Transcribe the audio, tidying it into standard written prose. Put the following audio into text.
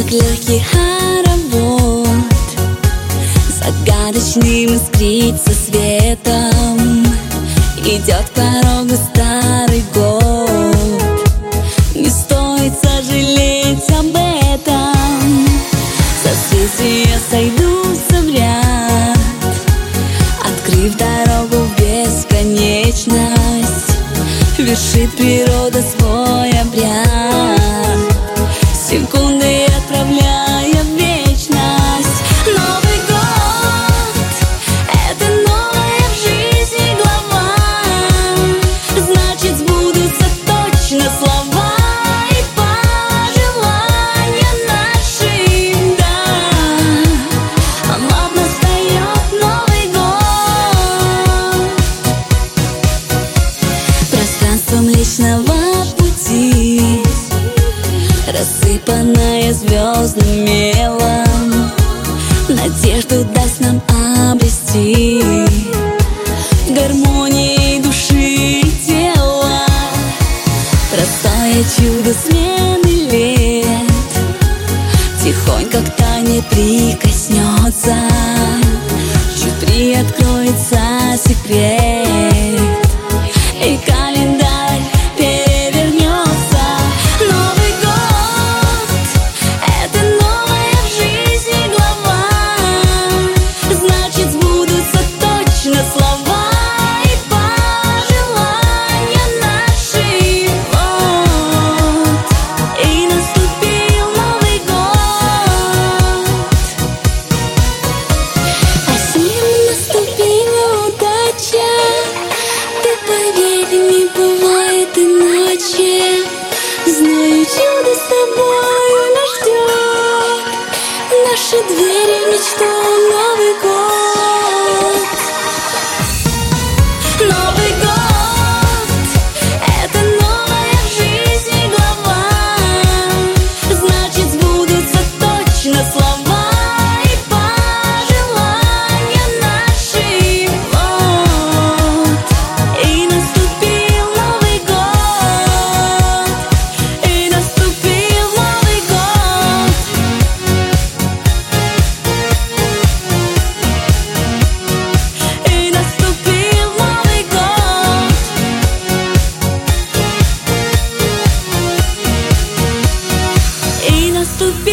как легкий хоровод, загадочным искрится светом. Идет к порогу старый год, не стоит сожалеть об этом. Созвездия сойдутся в ряд, открыв дорогу в бесконечность. Вершит природа свой обряд, секунды отправляя в вечность. Новый год — это новая в жизни глава, значит, сбудутся точно слова и пожелания наши, да. Вот настает Новый год. Пространство Млечного Пути, рассыпанная звездным мелом, надежду даст нам обрести в гармонии души и тела. Простое чудо смены лет тихонько к тайне прикоснется, чуть приоткроется секрет, и календарь перевернется. Новый год — это новая в жизни глава, значит, сбудутся точно слова и пожелания наши. Вот и наступил Новый год, а с ним наступила удача. Ты поверь, не бывает иначе. Знаю, чудо с тобою нас ждет, наши двери в мечту. Новый год. Новый год — это новая в жизни глава, значит, сбудутся точно слова и пожелания наши. Вот и наступил Новый год, и наступил Новый год, и наступил Новый год, и наступил.